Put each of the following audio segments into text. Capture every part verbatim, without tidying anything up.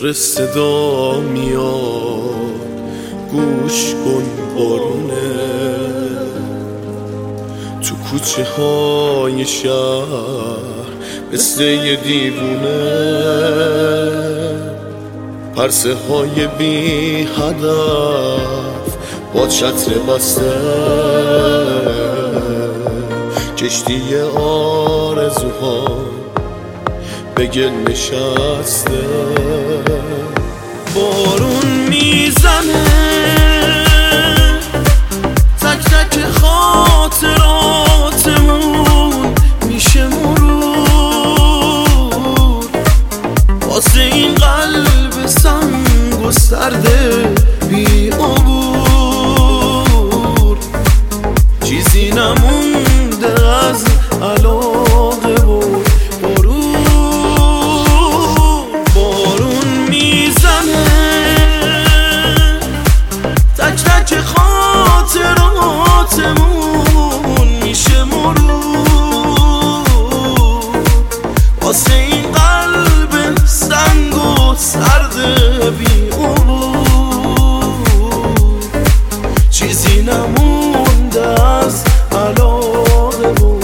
داره صدا میاد، گوش کن بارونه تو کوچه های شهر مثل یه دیوونه، پرسه های بی هدف با چتر بسته، کشتی آرزوها به گل نشسته. بارون میزنه تک تک خاطراتمون میشه مرور، واسه این قلب سنگ و سرده بی عبور، چیزی نمونده از علاقه و غرور. بارون میزنه تک تک خاطراتمون میشه مرور، واسه این قلب سنگ و سرد بی عبور، چیزی نمونده از علاقه و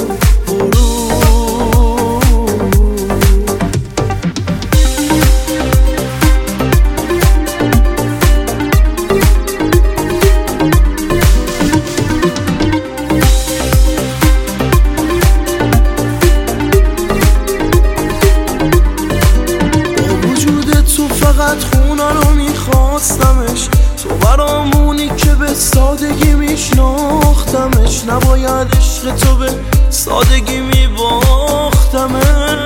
فقط خونا رو میخواستمش، تو برامونی که به سادگی میشناختمش، نباید عشق تو به سادگی میباختمش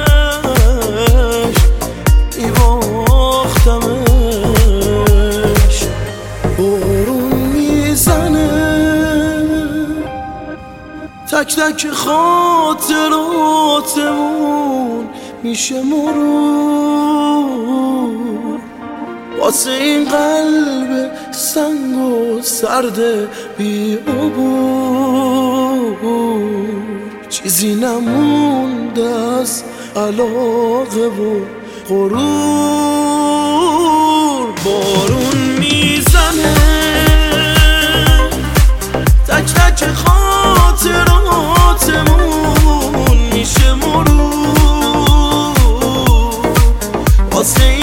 میباختمش. بارون میزنه تک تک خاطراتمون میشه مرور، واسه این قلب سنگ و سرد بی عبور، چیزی نمونده از علاقه و غرور. بارون میزنه تک تک خاطراتمون میشه مرور، واسه